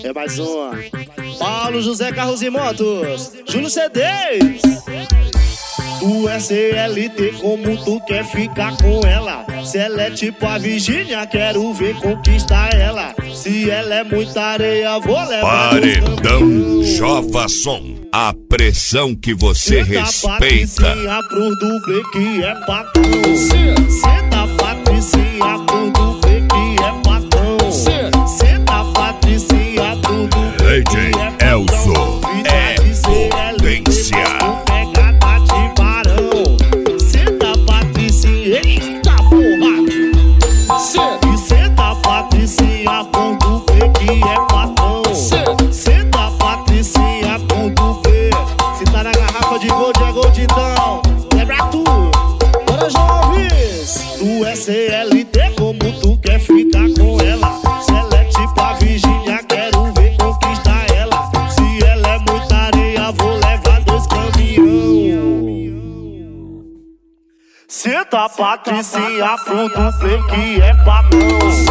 É mais uma. Paulo José Carros e Motos, Júlio CDs. Tu é CLT, como tu quer ficar com ela? Se ela é tipo a Virgínia, quero ver conquistar ela. Se ela é muita areia, vou levar. Paredão Jova Som, a pressão que você respeita. Patricinha pro dublê que é patrão. Senta Patricinha pro dublê que é patrão. Senta Patricinha pro dublê que é patrão. Elso é potência. Eita porra! E senta Patricinha com dublê que é patrão. Senta Patricinha com dublê. Se tá na garrafa de gold é gold então. Quebra tudo. Bora jovens. Tu é CLT, como tu quer ficar com ela? Se ela é tipo a Virgínia, quero ver conquistar ela. Se ela é muita areia, vou levar 2 caminhão. Senta Patricinha pro dublê que é patrão.